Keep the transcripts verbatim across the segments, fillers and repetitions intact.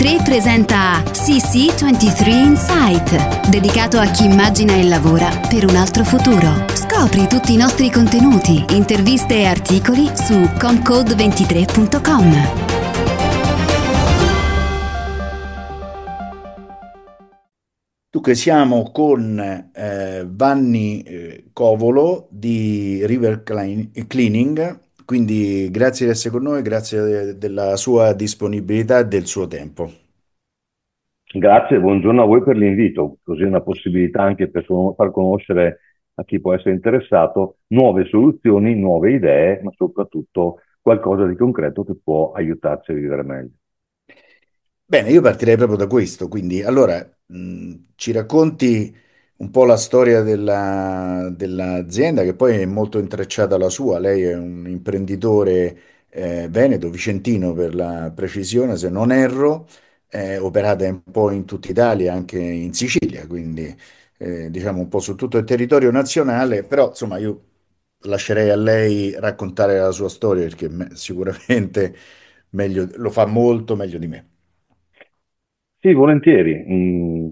ventitré presenta C C ventitré Insight, dedicato a chi immagina e lavora per un altro futuro. Scopri tutti i nostri contenuti, interviste e articoli su comcode ventitré punto com. Dunque, siamo con eh, Vanni eh, Covolo di River Clean- Cleaning, quindi grazie di essere con noi, grazie de- della sua disponibilità e del suo tempo. Grazie, buongiorno a voi per l'invito, così è una possibilità anche per con- far conoscere a chi può essere interessato nuove soluzioni, nuove idee, ma soprattutto qualcosa di concreto che può aiutarci a vivere meglio. Bene, io partirei proprio da questo, quindi allora mh, ci racconti un po' la storia della- dell'azienda che poi è molto intrecciata alla sua. Lei è un imprenditore eh, veneto, vicentino per la precisione, se non erro, eh, operata un po' in tutta Italia, anche in Sicilia, quindi eh, diciamo un po' su tutto il territorio nazionale, però insomma io lascerei a lei raccontare la sua storia perché me- sicuramente meglio, lo fa molto meglio di me. Sì, volentieri. Mm,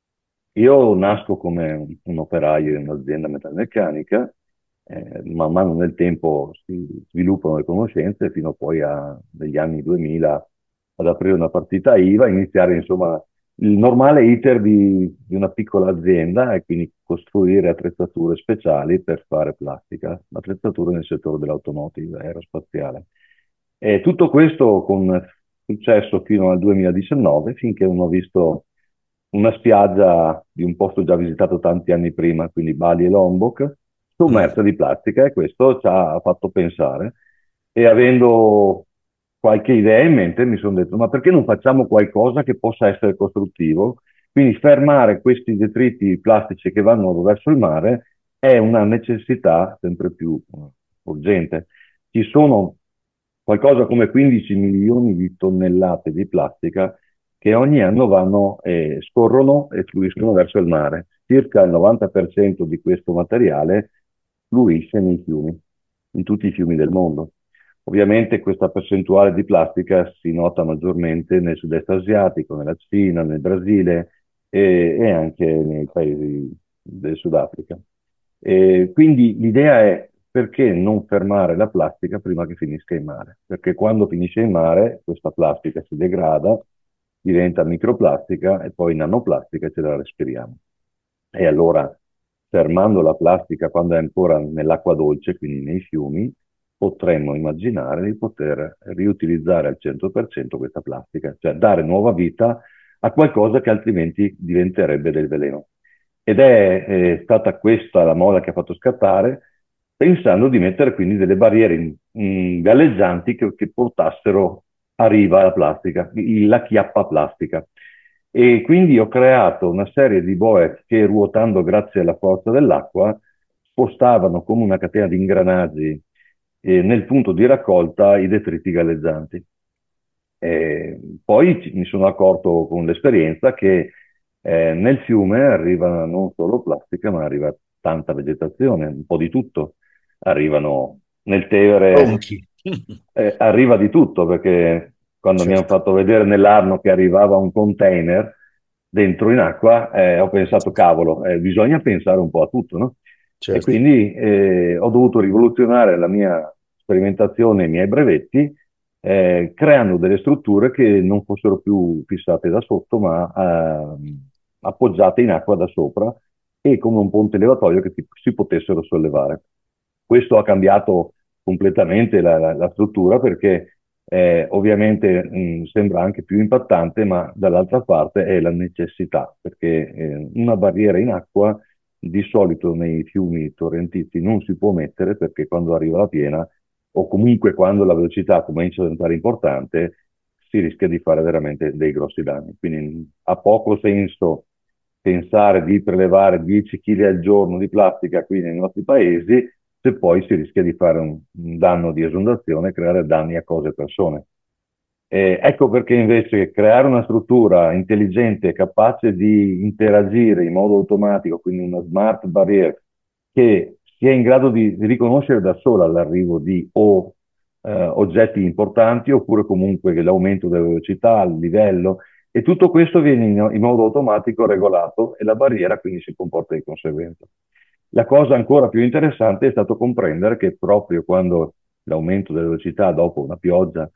io nasco come un, un operaio in un'azienda metalmeccanica, eh, man mano nel tempo si sviluppano le conoscenze fino poi a, negli anni duemila ad aprire una partita I V A, iniziare insomma il normale iter di, di una piccola azienda e quindi costruire attrezzature speciali per fare plastica, attrezzature nel settore dell'automotive aerospaziale. E tutto questo con successo fino al duemiladiciannove, finché non ho visto una spiaggia di un posto già visitato tanti anni prima, quindi Bali e Lombok, Mm. sommersa di plastica, e questo ci ha fatto pensare. E avendo qualche idea in mente mi sono detto, ma perché non facciamo qualcosa che possa essere costruttivo? Quindi fermare questi detriti plastici che vanno verso il mare è una necessità sempre più eh, urgente. Ci sono qualcosa come quindici milioni di tonnellate di plastica che ogni anno vanno, eh, scorrono e fluiscono verso il mare. Circa il novanta per cento di questo materiale fluisce nei fiumi, in tutti i fiumi del mondo. Ovviamente questa percentuale di plastica si nota maggiormente nel sud-est asiatico, nella Cina, nel Brasile e, e anche nei paesi del Sudafrica. E quindi l'idea è perché non fermare la plastica prima che finisca in mare? Perché quando finisce in mare questa plastica si degrada, diventa microplastica e poi nanoplastica e ce la respiriamo. E allora, fermando la plastica quando è ancora nell'acqua dolce, quindi nei fiumi, potremmo immaginare di poter riutilizzare al cento per cento questa plastica, cioè dare nuova vita a qualcosa che altrimenti diventerebbe del veleno. Ed è, è stata questa la moda che ha fatto scattare, pensando di mettere quindi delle barriere in- in galleggianti che, che portassero a riva la plastica, il- la chiappa plastica. E quindi ho creato una serie di boe che, ruotando grazie alla forza dell'acqua, spostavano come una catena di ingranaggi eh, nel punto di raccolta i detriti galleggianti. E poi ci- mi sono accorto con l'esperienza che eh, nel fiume arriva non solo plastica, ma arriva tanta vegetazione, un po' di tutto. Arrivano nel Tevere, Ronchi. eh, arriva di tutto, perché quando mi hanno Certo, fatto vedere nell'Arno che arrivava un container dentro in acqua, eh, ho pensato, cavolo, eh, bisogna pensare un po' a tutto, no? E certo. quindi eh, ho dovuto rivoluzionare la mia sperimentazione, i miei brevetti, eh, creando delle strutture che non fossero più fissate da sotto, ma ehm, appoggiate in acqua da sopra e come un ponte levatoio che si, si potessero sollevare. Questo ha cambiato completamente la, la- la struttura perché eh, ovviamente mh, sembra anche più impattante, ma dall'altra parte è la necessità, perché eh, una barriera in acqua di solito nei fiumi torrentizi non si può mettere perché quando arriva la piena o comunque quando la velocità comincia a diventare importante si rischia di fare veramente dei grossi danni. Quindi ha poco senso pensare di prelevare dieci chili al giorno di plastica qui nei nostri paesi se poi si rischia di fare un, un danno di esondazione e creare danni a cose e persone. Eh, ecco perché invece creare una struttura intelligente, capace di interagire in modo automatico, quindi una smart barrier che sia in grado di, di riconoscere da sola l'arrivo di o eh, oggetti importanti oppure comunque l'aumento della velocità, il livello, E tutto questo viene in, in modo automatico regolato e la barriera quindi si comporta di conseguenza. La cosa ancora più interessante è stato comprendere che proprio quando l'aumento della velocità dopo una pioggia,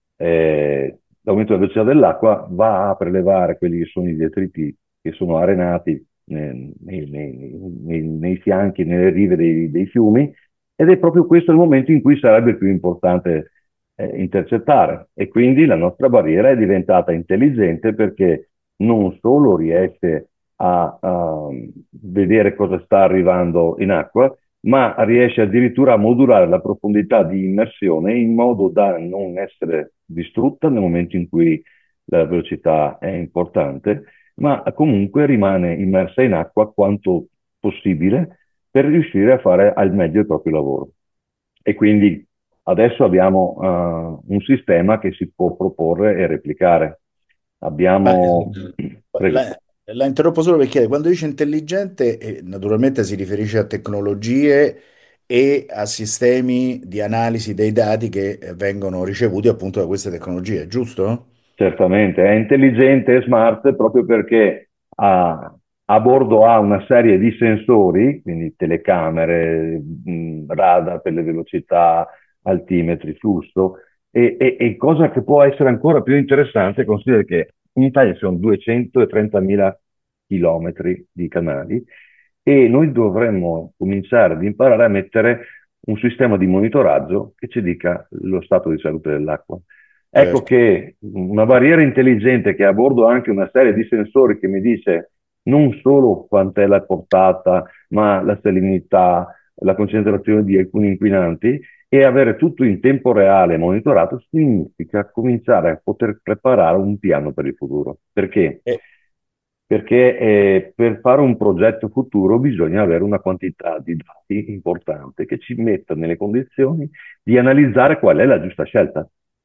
eh, l'aumento della velocità dell'acqua va a prelevare quelli che sono i detriti che sono arenati nei, nei- nei- nei- nei fianchi, nelle rive dei, dei fiumi, ed è proprio questo il momento in cui sarebbe più importante eh, intercettare. E quindi la nostra barriera è diventata intelligente perché non solo riesce a, a vedere cosa sta arrivando in acqua, ma riesce addirittura a modulare la profondità di immersione in modo da non essere distrutta nel momento in cui la velocità è importante, ma comunque rimane immersa in acqua quanto possibile per riuscire a fare al meglio il proprio lavoro. E quindi adesso abbiamo uh, un sistema che si può proporre e replicare. Ma, Abbiamo, eh, prego. la, la interrompo solo perché quando dice intelligente, eh, naturalmente si riferisce a tecnologie e a sistemi di analisi dei dati che eh, vengono ricevuti appunto da queste tecnologie, giusto? Certamente, è intelligente e smart proprio perché ha, a bordo ha una serie di sensori, quindi telecamere, mh, radar per le velocità, altimetri, flusso, e, e, e cosa che può essere ancora più interessante, considera che in Italia ci sono duecentotrentamila chilometri di canali e noi dovremmo cominciare ad imparare a mettere un sistema di monitoraggio che ci dica lo stato di salute dell'acqua. Ecco Certo. che una barriera intelligente che ha a bordo anche una serie di sensori che mi dice non solo quant'è la portata, ma la salinità, la concentrazione di alcuni inquinanti e avere tutto in tempo reale monitorato significa cominciare a poter preparare un piano per il futuro. Perché? E, Perché eh, per fare un progetto futuro bisogna avere una quantità di dati importante che ci metta nelle condizioni di analizzare qual è la giusta scelta.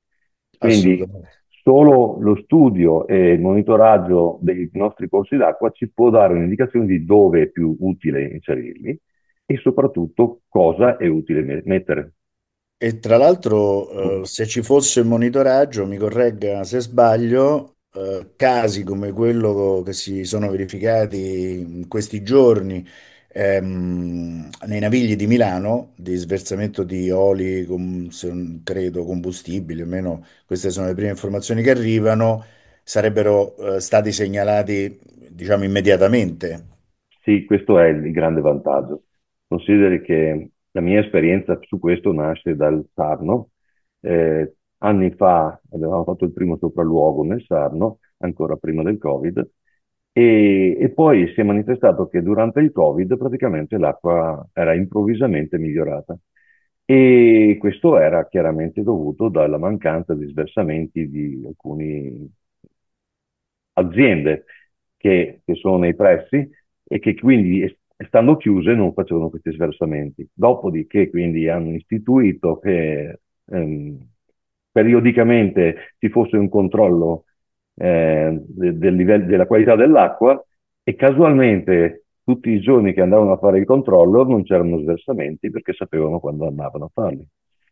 Quindi assolutamente. solo lo studio e il monitoraggio dei nostri corsi d'acqua ci può dare un'indicazione di dove è più utile inserirli e soprattutto cosa è utile me- mettere. E tra l'altro, eh, se ci fosse monitoraggio, mi corregga se sbaglio, eh, casi come quello che si sono verificati in questi giorni ehm, nei Navigli di Milano, di sversamento di oli, com- se non credo combustibili, almeno queste sono le prime informazioni che arrivano, sarebbero eh, stati segnalati, diciamo, immediatamente. Sì, questo è il grande vantaggio. Consideri che la mia esperienza su questo nasce dal Sarno. Eh, anni fa avevamo fatto il primo sopralluogo nel Sarno, ancora prima del Covid, e, e poi si è manifestato che durante il Covid praticamente l'acqua era improvvisamente migliorata. E questo era chiaramente dovuto dalla mancanza di sversamenti di alcune aziende che, che sono nei pressi e che quindi, es- stando chiuse, non facevano questi sversamenti. Dopodiché, quindi, hanno istituito che ehm, periodicamente ci fosse un controllo eh, de- del livello, della qualità dell'acqua e casualmente tutti i giorni che andavano a fare il controllo non c'erano sversamenti perché sapevano quando andavano a farli.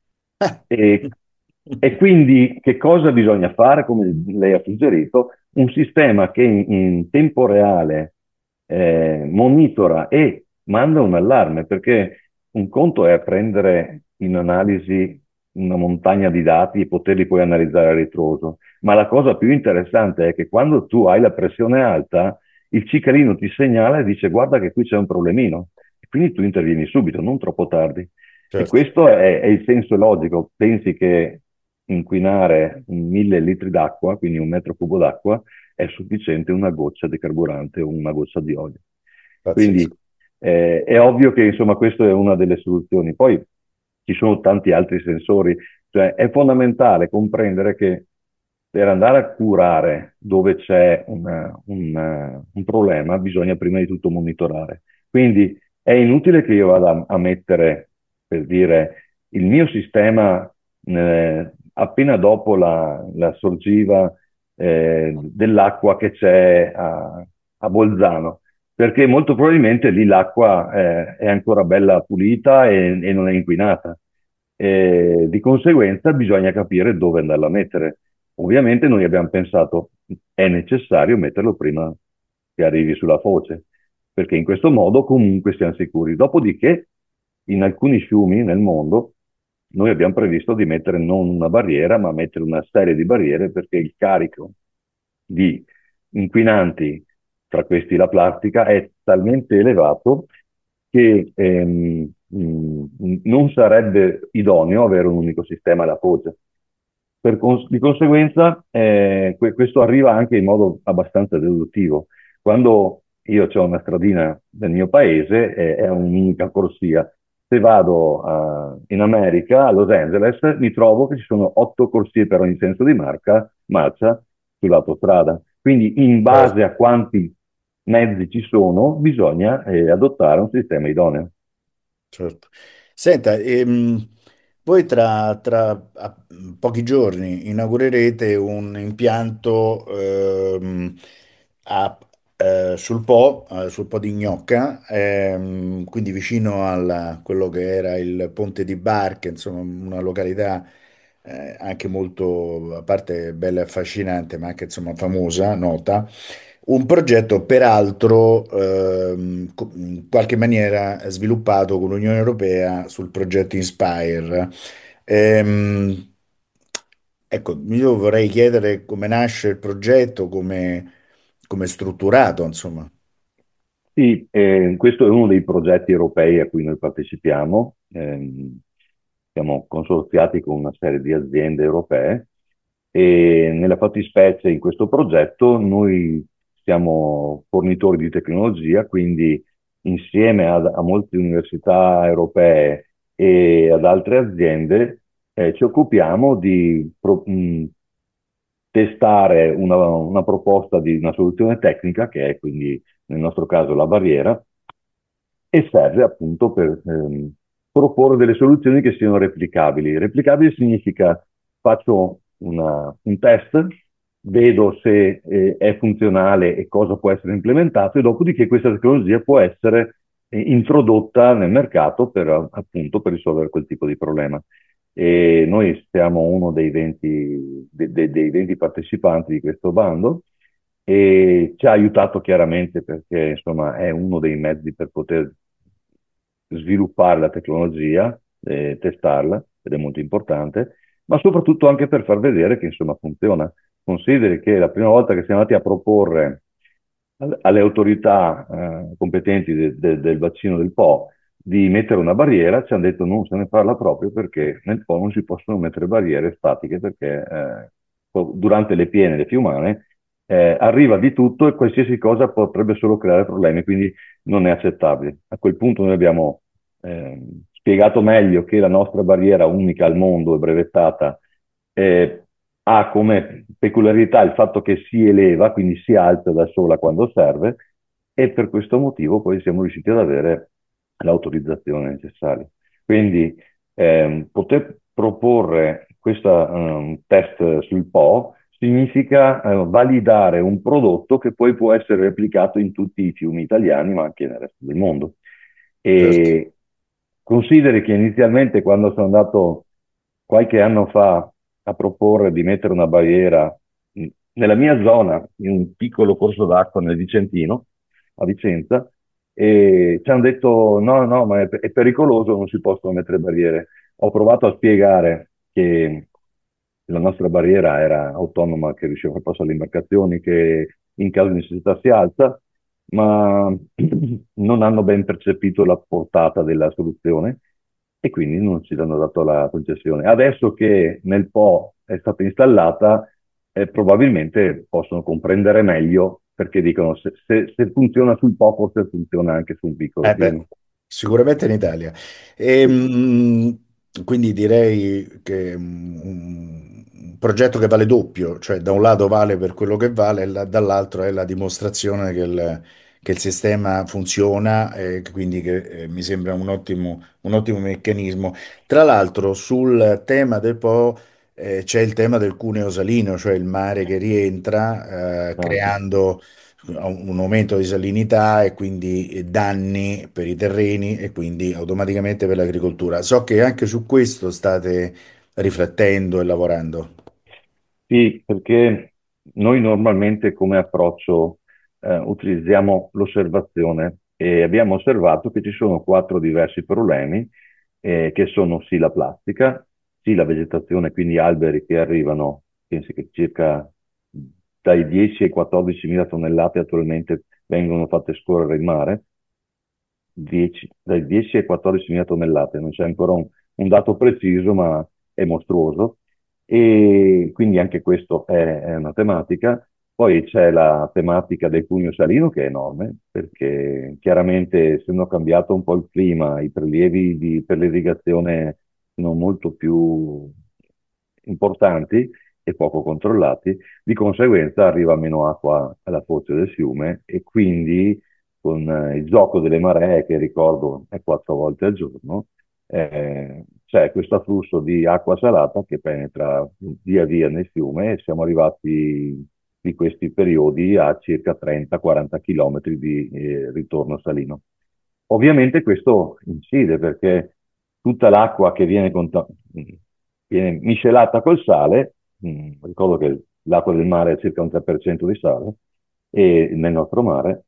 E, e quindi che cosa bisogna fare, come lei ha suggerito? Un sistema che in, in tempo reale eh, monitora e manda un allarme, perché un conto è prendere in analisi una montagna di dati e poterli poi analizzare a ritroso, ma la cosa più interessante è che quando tu hai la pressione alta, il cicalino ti segnala e dice guarda che qui c'è un problemino, e quindi tu intervieni subito, non troppo tardi. E Certo. questo è, è il senso logico. Pensi che inquinare mille litri d'acqua, quindi un metro cubo d'acqua, è sufficiente una goccia di carburante o una goccia di olio. Quindi Pazzesco. eh, è ovvio che insomma questa è una delle soluzioni. Poi ci sono tanti altri sensori, cioè è fondamentale comprendere che per andare a curare dove c'è una- una- un problema bisogna prima di tutto monitorare. Quindi è inutile che io vada a, a mettere, per dire, il mio sistema eh, appena dopo la, la sorgiva eh, dell'acqua che c'è a, a Bolzano, perché molto probabilmente lì l'acqua eh, è ancora bella pulita e, e non è inquinata. E di conseguenza bisogna capire dove andarla a mettere. Ovviamente noi abbiamo pensato è necessario metterlo prima che arrivi sulla foce, perché in questo modo comunque siamo sicuri. Dopodiché, in alcuni fiumi nel mondo, noi abbiamo previsto di mettere non una barriera, ma mettere una serie di barriere perché il carico di inquinanti, tra questi la plastica, è talmente elevato che ehm, mh, non sarebbe idoneo avere un unico sistema alla foce. Per cons- di conseguenza, eh, que- questo arriva anche in modo abbastanza deduttivo. Quando io ho una stradina del mio paese, eh, è un'unica corsia. Se vado a- in America, a Los Angeles, mi trovo che ci sono otto corsie per ogni senso di marca, marcia sull'autostrada. Quindi, in Certo. base a quanti mezzi ci sono, bisogna eh, adottare un sistema idoneo. Certo. Senta, ehm, voi tra, tra a- pochi giorni inaugurerete un impianto ehm, a- eh, sul Po, eh, sul Po di Gnocca, ehm, quindi vicino a quello che era il Ponte di Barche, insomma una località eh, anche molto, a parte bella e affascinante, ma anche insomma famosa, nota. Un progetto peraltro ehm, co- in qualche maniera sviluppato con l'Unione Europea sul progetto Inspire. Ehm, ecco, io vorrei chiedere come nasce il progetto, come come è strutturato, insomma. Sì, eh, questo è uno dei progetti europei a cui noi partecipiamo. Ehm, siamo consorziati con una serie di aziende europee e nella fattispecie in questo progetto noi siamo fornitori di tecnologia, quindi insieme ad- a, molte università europee e ad altre aziende eh, ci occupiamo di pro- mh, testare una, una proposta di una soluzione tecnica, che è quindi nel nostro caso la barriera, e serve appunto per ehm, proporre delle soluzioni che siano replicabili. Replicabile significa faccio una- un test, vedo se eh, è funzionale e cosa può essere implementato, e dopodiché questa tecnologia può essere eh, introdotta nel mercato per, appunto, per risolvere quel tipo di problema. E noi siamo uno dei venti, de- de- dei venti partecipanti di questo bando e ci ha aiutato chiaramente perché insomma è uno dei mezzi per poter sviluppare la tecnologia, eh, testarla, ed è molto importante, ma soprattutto anche per far vedere che insomma funziona. Consideri che la prima volta che siamo andati a proporre al- alle autorità eh, competenti de- de- del bacino del Po di mettere una barriera, ci hanno detto non se ne parla proprio perché nel Po non si possono mettere barriere statiche perché eh, durante le piene, le fiumane, eh, arriva di tutto e qualsiasi cosa potrebbe solo creare problemi, quindi non è accettabile. A quel punto noi abbiamo ehm, spiegato meglio che la nostra barriera unica al mondo e brevettata eh, ha come peculiarità il fatto che si eleva, quindi si alza da sola quando serve, e per questo motivo poi siamo riusciti ad avere l'autorizzazione necessaria. Quindi ehm, poter proporre questo test sul Po significa eh, validare un prodotto che poi può essere replicato in tutti i fiumi italiani, ma anche nel resto del mondo. Certo. E consideri che inizialmente quando sono andato qualche anno fa a proporre di mettere una barriera mh, nella mia zona, in un piccolo corso d'acqua nel Vicentino, a Vicenza, e ci hanno detto no, no, ma è, è pericoloso, non si possono mettere barriere. Ho provato a spiegare che la nostra barriera era autonoma, che riusciva a far passare le imbarcazioni, che in caso di necessità si alza, ma non hanno ben percepito la portata della soluzione e quindi non ci hanno dato la concessione. Adesso che nel Po è stata installata, eh, probabilmente possono comprendere meglio perché dicono se, se- se funziona sul Po, forse funziona anche su un piccolo Eh beh, fiume. sicuramente in Italia. Ehm, quindi direi che è un, un progetto che vale doppio, cioè da un lato vale per quello che vale, e la- dall'altro è la dimostrazione che il, che il sistema funziona e che quindi che, eh, mi sembra un ottimo, un ottimo meccanismo. Tra l'altro sul tema del Po eh, c'è il tema del cuneo salino, cioè il mare che rientra, eh, Esatto. creando un aumento di salinità e quindi danni per i terreni e quindi automaticamente per l'agricoltura. So che anche su questo state riflettendo e lavorando. Sì, perché noi normalmente come approccio eh, utilizziamo l'osservazione e abbiamo osservato che ci sono quattro diversi problemi, eh, che sono sì la plastica, sì la vegetazione, quindi alberi che arrivano, pensi che circa dai dieci ai quattordici mila tonnellate attualmente vengono fatte scorrere in mare, dieci dai dieci ai quattordici mila tonnellate, non c'è ancora un, un dato preciso, ma è mostruoso. E quindi anche questo è, è una tematica. Poi c'è la tematica del cuneo salino che è enorme, perché chiaramente essendo cambiato un po' il clima, i prelievi di- per l'irrigazione sono molto più importanti e poco controllati, di conseguenza arriva meno acqua alla foce del fiume e quindi con eh, il gioco delle maree, che ricordo è quattro volte al giorno, eh, c'è questo afflusso di acqua salata che penetra via via nel fiume e siamo arrivati di questi periodi a circa trenta quaranta km di eh, ritorno salino. Ovviamente questo incide perché tutta l'acqua che viene, conta- viene miscelata col sale, mh, ricordo che l'acqua del mare ha circa un tre per cento di sale e, nel nostro mare,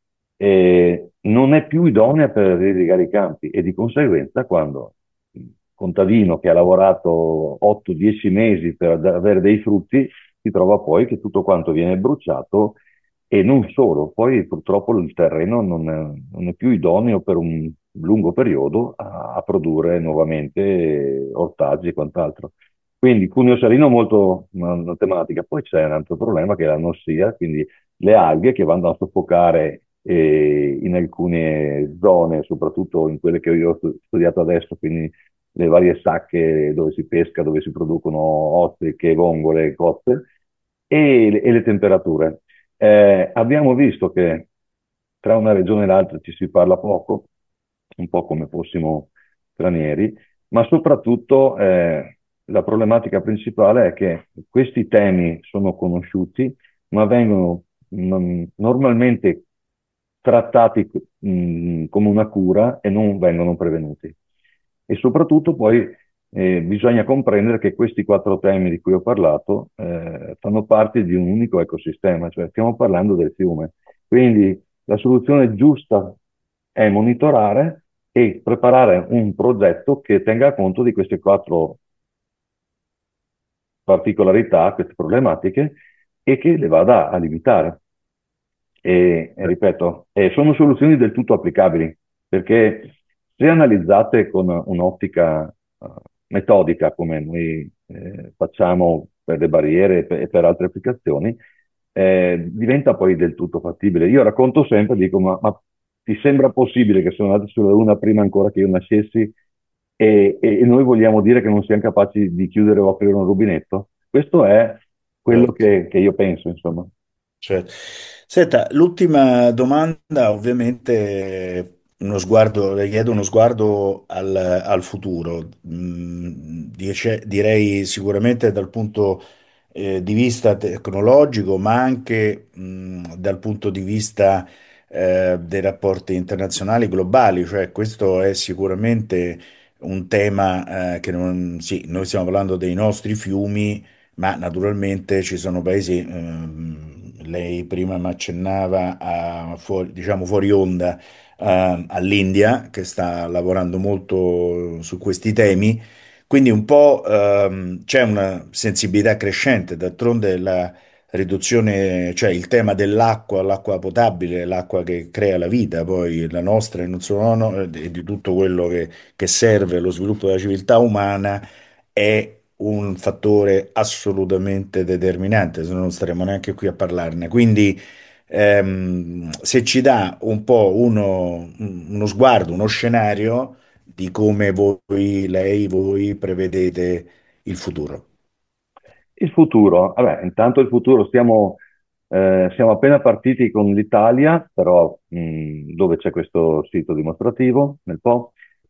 e non è più idonea per irrigare i campi e di conseguenza quando il contadino che ha lavorato otto dieci mesi per ad- avere dei frutti si trova poi che tutto quanto viene bruciato e non solo, poi purtroppo il terreno non è, non è più idoneo per un lungo periodo a, a produrre nuovamente ortaggi e quant'altro. Quindi cuneo salino molto una, una tematica. Poi c'è un altro problema che è l'anossia, quindi le alghe che vanno a soffocare eh, in alcune zone, soprattutto in quelle che io ho stu- studiato adesso, quindi le varie sacche dove si pesca, dove si producono ostriche, vongole, cotte, e, le e le temperature. Eh, abbiamo visto che tra una regione e l'altra ci si parla poco, un po' come fossimo stranieri, ma soprattutto eh, la problematica principale è che questi temi sono conosciuti, ma vengono mm, normalmente trattati mh, come una cura e non vengono prevenuti. E soprattutto poi eh, bisogna comprendere che questi quattro temi di cui ho parlato eh, fanno parte di un unico ecosistema, cioè stiamo parlando del fiume. Quindi la soluzione giusta è monitorare e preparare un progetto che tenga conto di queste quattro particolarità, queste problematiche e che le vada a limitare. E, e ripeto, eh, sono soluzioni del tutto applicabili, perché se analizzate con un'ottica eh, metodica, come noi eh, facciamo per le barriere e per, e per altre applicazioni, eh, diventa poi del tutto fattibile. Io racconto sempre, dico, ma, ma ti sembra possibile che sono andati sulla Luna prima ancora che io nascessi e, e- e noi vogliamo dire che non siamo capaci di chiudere o aprire un rubinetto? Questo è quello Certo. che, che io penso, insomma. Certo. Senta, l'ultima domanda, ovviamente, uno sguardo, le chiedo uno sguardo al, al futuro. Mm, dice- direi sicuramente dal punto eh, di vista tecnologico, ma anche mm, dal punto di vista eh, dei rapporti internazionali globali, cioè questo è sicuramente un tema eh, che non, sì, noi stiamo parlando dei nostri fiumi ma naturalmente ci sono paesi, ehm, lei prima mi accennava a fuori, diciamo fuori onda, eh, all'India, che sta lavorando molto su questi temi, quindi un po' ehm, c'è una sensibilità crescente, d'altronde la riduzione, cioè il tema dell'acqua, l'acqua potabile, l'acqua che crea la vita, poi la nostra e non solo no, e di tutto quello che, che serve allo sviluppo della civiltà umana è un fattore assolutamente determinante, se no non staremo neanche qui a parlarne. Quindi, ehm, se ci dà un po' uno, uno sguardo, uno scenario di come voi, lei, voi prevedete il futuro. Il futuro, vabbè, intanto il futuro stiamo, eh, siamo appena partiti con l'Italia, però mh, dove c'è questo sito dimostrativo nel Po,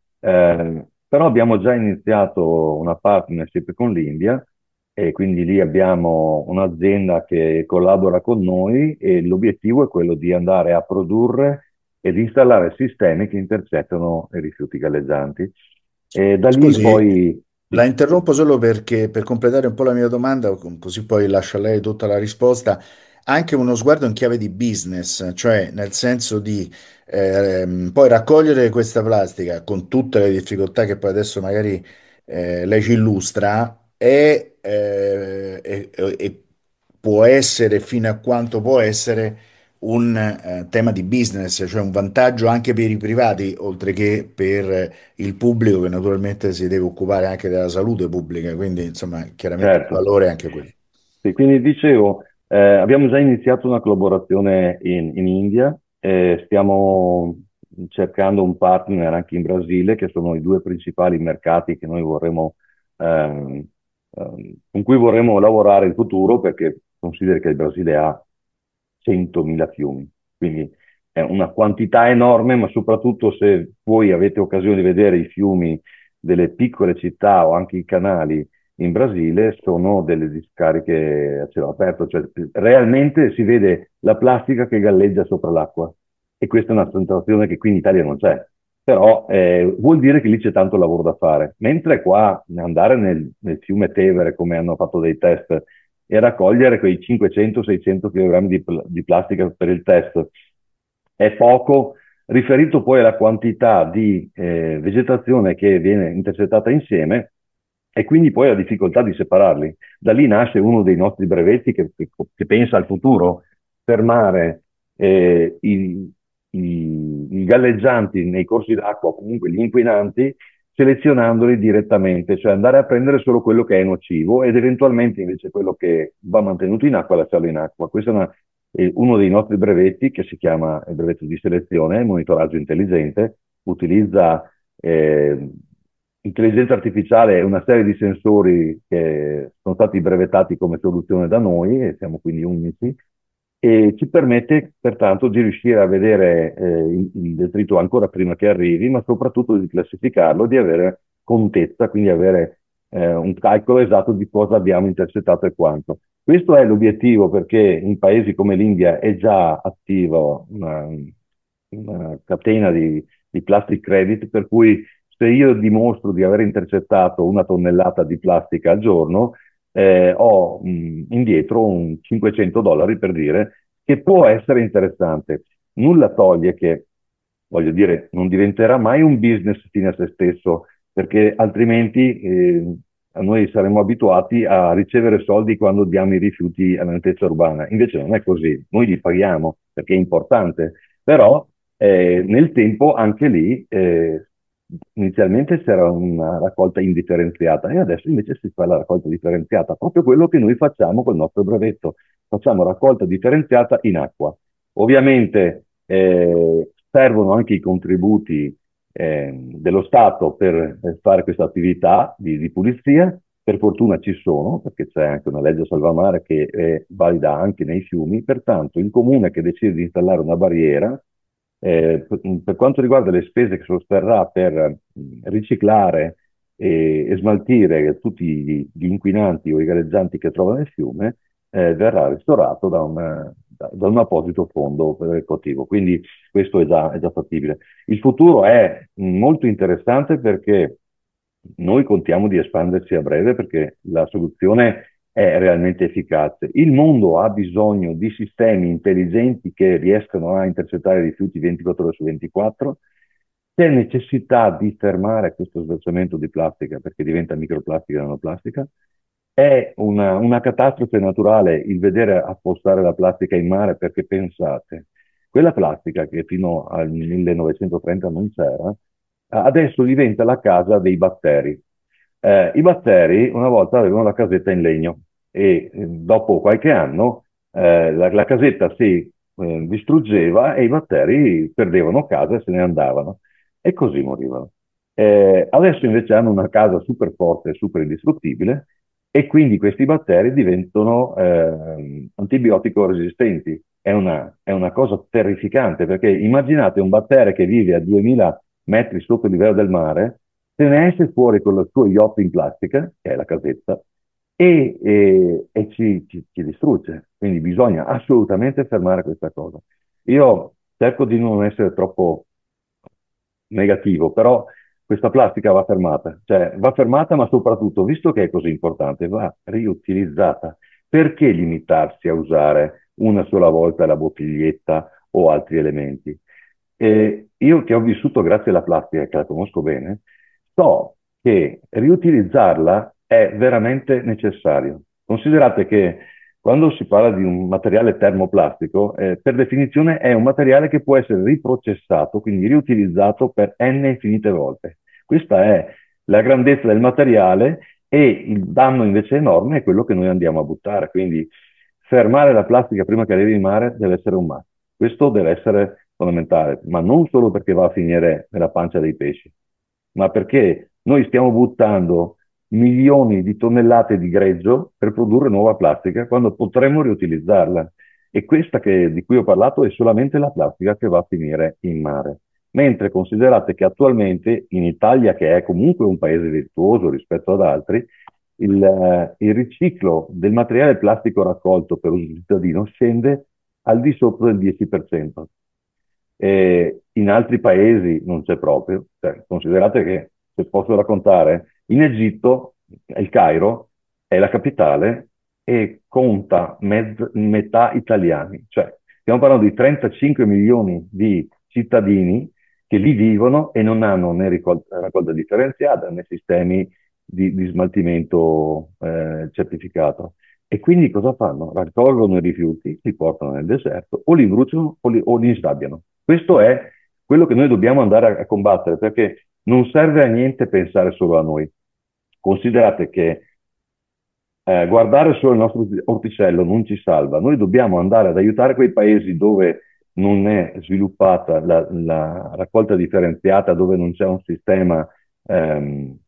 eh, però abbiamo già iniziato una partnership con l'India e quindi lì abbiamo un'azienda che collabora con noi e l'obiettivo è quello di andare a produrre ed installare sistemi che intercettano i rifiuti galleggianti. E da lì Scusi, poi. La interrompo solo perché per completare un po' la mia domanda, così poi lascio a lei tutta la risposta, anche uno sguardo in chiave di business, cioè nel senso di ehm, poi raccogliere questa plastica con tutte le difficoltà che poi adesso magari eh, lei ci illustra e, eh, e- e può essere fino a quanto può essere un eh, tema di business, cioè un vantaggio anche per i privati, oltre che per il pubblico che naturalmente si deve occupare anche della salute pubblica, quindi insomma chiaramente il Certo. valore è anche quello. Sì, quindi dicevo, eh, abbiamo già iniziato una collaborazione in, in India, e stiamo cercando un partner anche in Brasile, che sono i due principali mercati che noi vorremmo, ehm, ehm, con cui vorremmo lavorare in futuro, perché consideri che il Brasile ha centomila fiumi, quindi è una quantità enorme, ma soprattutto se voi avete occasione di vedere i fiumi delle piccole città o anche i canali in Brasile, sono delle discariche a cielo aperto, cioè realmente si vede la plastica che galleggia sopra l'acqua, e questa è una sensazione che qui in Italia non c'è. Però eh, vuol dire che lì c'è tanto lavoro da fare. Mentre qua andare nel, nel fiume Tevere, come hanno fatto dei test, e raccogliere quei cinquecento seicento kg di, pl- di plastica per il test è poco, riferito poi alla quantità di eh, vegetazione che viene intercettata insieme, e quindi poi la difficoltà di separarli. Da lì nasce uno dei nostri brevetti che, che- che pensa al futuro: fermare eh, i, i- i galleggianti nei corsi d'acqua, o comunque gli inquinanti, selezionandoli direttamente, cioè andare a prendere solo quello che è nocivo ed eventualmente invece quello che va mantenuto in acqua lasciarlo in acqua. Questo è una- è uno dei nostri brevetti, che si chiama il brevetto di selezione, monitoraggio intelligente, utilizza eh, intelligenza artificiale e una serie di sensori che sono stati brevettati come soluzione da noi, e siamo quindi unici, e ci permette pertanto di riuscire a vedere eh, il, il detrito ancora prima che arrivi, ma soprattutto di classificarlo, di avere contezza, quindi avere eh, un calcolo esatto di cosa abbiamo intercettato e quanto. Questo è l'obiettivo, perché in paesi come l'India è già attivo una, una catena di, di plastic credit, per cui se io dimostro di aver intercettato una tonnellata di plastica al giorno, eh, ho mh, indietro un cinquecento dollari, per dire, che può essere interessante. Nulla toglie che, voglio dire, non diventerà mai un business fine a se stesso, perché altrimenti eh, noi saremmo abituati a ricevere soldi quando diamo i rifiuti all'ampiezza urbana. Invece non è così, noi li paghiamo perché è importante, però eh, nel tempo anche lì eh, inizialmente c'era una raccolta indifferenziata e adesso invece si fa la raccolta differenziata, proprio quello che noi facciamo col nostro brevetto. Facciamo raccolta differenziata in acqua. Ovviamente eh, servono anche i contributi eh, dello Stato per eh, fare questa attività di, di pulizia. Per fortuna ci sono, perché c'è anche una legge salvamare che è valida anche nei fiumi, pertanto il comune che decide di installare una barriera, eh, per, per quanto riguarda le spese che sosterrà per mh, riciclare e, e smaltire tutti gli, gli inquinanti o i galleggianti che trova nel fiume, eh, verrà ristorato da un, da, da un apposito fondo perequativo. Quindi questo è già, è già fattibile. Il futuro è mh, molto interessante, perché noi contiamo di espanderci a breve, perché la soluzione è realmente efficace. Il mondo ha bisogno di sistemi intelligenti che riescano a intercettare i rifiuti ventiquattro ore su ventiquattro. C'è necessità di fermare questo sversamento di plastica, perché diventa microplastica e nanoplastica. È una, una catastrofe naturale il vedere affossare la plastica in mare, perché pensate, quella plastica che fino al millenovecentotrenta non c'era, adesso diventa la casa dei batteri. Eh, I batteri una volta avevano la casetta in legno e eh, dopo qualche anno eh, la, la casetta si eh, distruggeva e i batteri perdevano casa e se ne andavano, e così morivano. Eh, adesso invece hanno una casa super forte e super indistruttibile, e quindi questi batteri diventano eh, antibiotico resistenti. È una, è una cosa terrificante, perché immaginate un batterio che vive a duemila metri sotto il livello del mare, se ne esce fuori con il suo yacht in plastica, che è la casetta, e, e- e ci, ci- ci distrugge. Quindi bisogna assolutamente fermare questa cosa. Io cerco di non essere troppo negativo, però questa plastica va fermata, cioè va fermata, ma soprattutto, visto che è così importante, va riutilizzata. Perché limitarsi a usare una sola volta la bottiglietta o altri elementi? E io che ho vissuto grazie alla plastica, che la conosco bene, so che riutilizzarla è veramente necessario. Considerate che quando si parla di un materiale termoplastico, eh, per definizione è un materiale che può essere riprocessato, quindi riutilizzato per n infinite volte. Questa è la grandezza del materiale, e il danno invece enorme è quello che noi andiamo a buttare. Quindi fermare la plastica prima che arrivi in mare deve essere un must. Questo deve essere fondamentale, ma non solo perché va a finire nella pancia dei pesci, ma perché noi stiamo buttando milioni di tonnellate di greggio per produrre nuova plastica quando potremmo riutilizzarla. E questa che, di cui ho parlato è solamente la plastica che va a finire in mare. Mentre considerate che attualmente in Italia, che è comunque un paese virtuoso rispetto ad altri, il, eh, il riciclo del materiale plastico raccolto per uso cittadino scende al di sopra del dieci per cento. E in altri paesi non c'è proprio. Cioè, considerate che, se posso raccontare, in Egitto, il Cairo è la capitale e conta mezz- metà italiani. Cioè, stiamo parlando di trentacinque milioni di cittadini che lì vivono e non hanno né raccolta, raccolta differenziata né sistemi di, di smaltimento eh, certificato. E quindi cosa fanno? Raccolgono i rifiuti, li portano nel deserto, o li bruciano o li, o li insabbiano. Questo è quello che noi dobbiamo andare a, a combattere, perché non serve a niente pensare solo a noi. Considerate che eh, guardare solo il nostro orticello non ci salva. Noi dobbiamo andare ad aiutare quei paesi dove non è sviluppata la, la raccolta differenziata, dove non c'è un sistema ehm,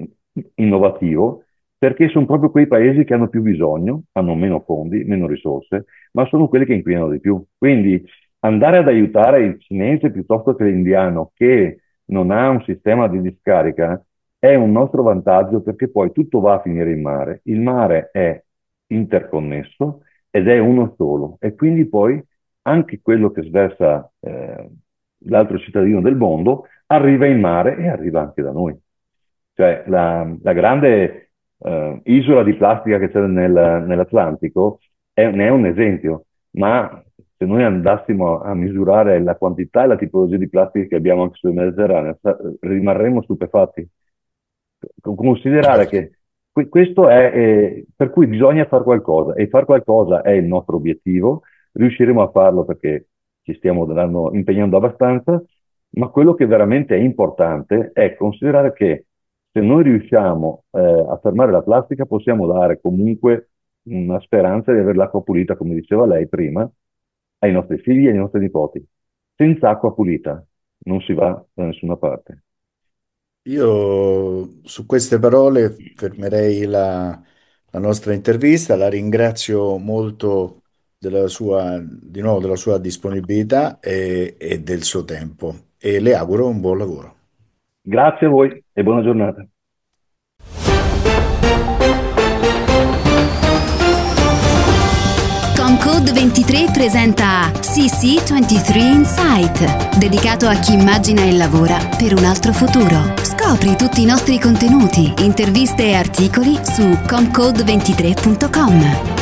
innovativo, perché sono proprio quei paesi che hanno più bisogno, hanno meno fondi, meno risorse, ma sono quelli che inquinano di più. Quindi andare ad aiutare il cinese piuttosto che l'indiano, che non ha un sistema di discarica, è un nostro vantaggio, perché poi tutto va a finire in mare. Il mare è interconnesso ed è uno solo, e quindi poi anche quello che sversa eh, l'altro cittadino del mondo arriva in mare e arriva anche da noi. Cioè la, la grande eh, isola di plastica che c'è nel, nell'Atlantico è, ne è un esempio, ma se noi andassimo a misurare la quantità e la tipologia di plastica che abbiamo anche sul Mediterraneo, rimarremmo stupefatti. Considerare che questo è, eh, per cui bisogna fare qualcosa, e far qualcosa è il nostro obiettivo. Riusciremo a farlo perché ci stiamo dando, impegnando abbastanza, ma quello che veramente è importante è considerare che se noi riusciamo eh, a fermare la plastica, possiamo dare comunque una speranza di avere l'acqua pulita, come diceva lei prima, ai nostri figli e ai nostri nipoti. Senza acqua pulita non si va da nessuna parte. Io su queste parole fermerei la, la nostra intervista. La ringrazio molto della sua, di nuovo della sua disponibilità e, e del suo tempo, e le auguro un buon lavoro. Grazie a voi e buona giornata. Comcode ventitré presenta C C ventitré Insight, dedicato a chi immagina e lavora per un altro futuro. Scopri tutti i nostri contenuti, interviste e articoli su comcode ventitré punto com.